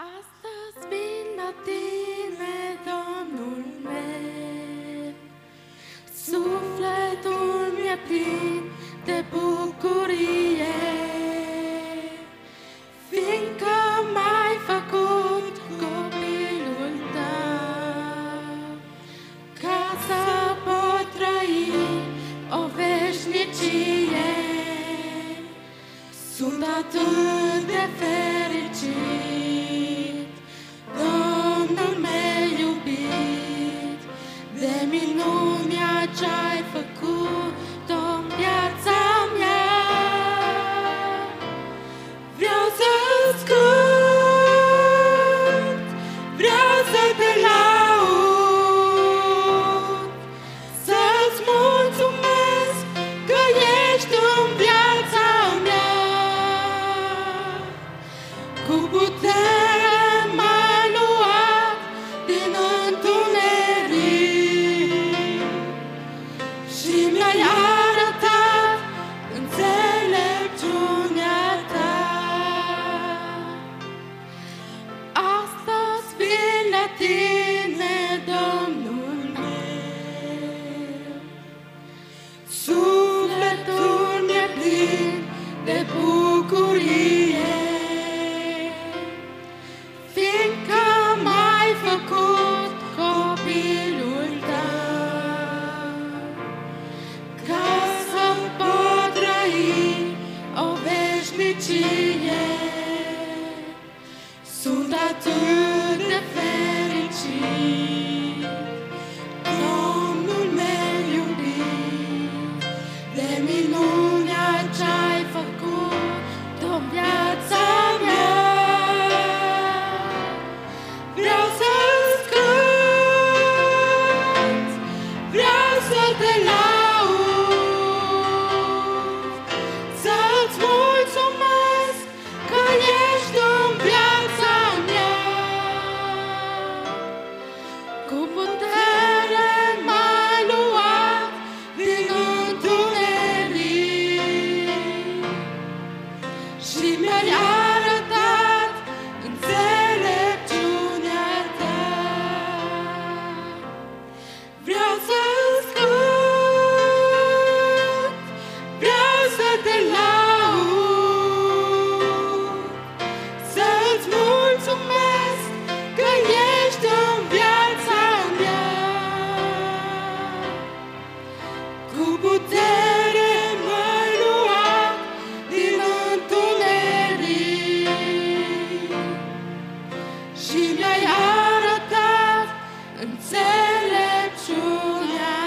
Astăzi vin la tine, Domnul meu, sufletul mi-e plin de bucurie, fiindcă m-ai făcut copilul tău, ca să pot trăi o veșnicie. Sunt atât de fericit, Domnul meu iubit, de minunea ce-ai făcut-o în viața mea. Vreau să-ți cânt, vreau să te laud, să-ți mulțumesc că ești în viața mea. Cu putere m-ai luat din întuneric și mi-ai arătat înțelepciunea ta. Astăzi vin la tine, Domnul meu, sufletul mi-e plin de bucurie, fiindcă m-ai făcut copilul tău, ca să pot trăi o veșnicie. Sunt atât de fericit, Domnul meu iubit, de minunea ce-ai făcut-o în viața mea. Vreau să-ți cânt, vreau să te laud, să-ți mulțumesc că ești în viața mea. Cu putere m-ai luat din întuneric și mi-ai arătat înțelepciunea ta. Vreau să-ți cânt, vreau să te laud, să-ți mulțumesc că ești în viața mea. Cu putere m-ai luat din întuneric și mi-ai arătat înțelepciunea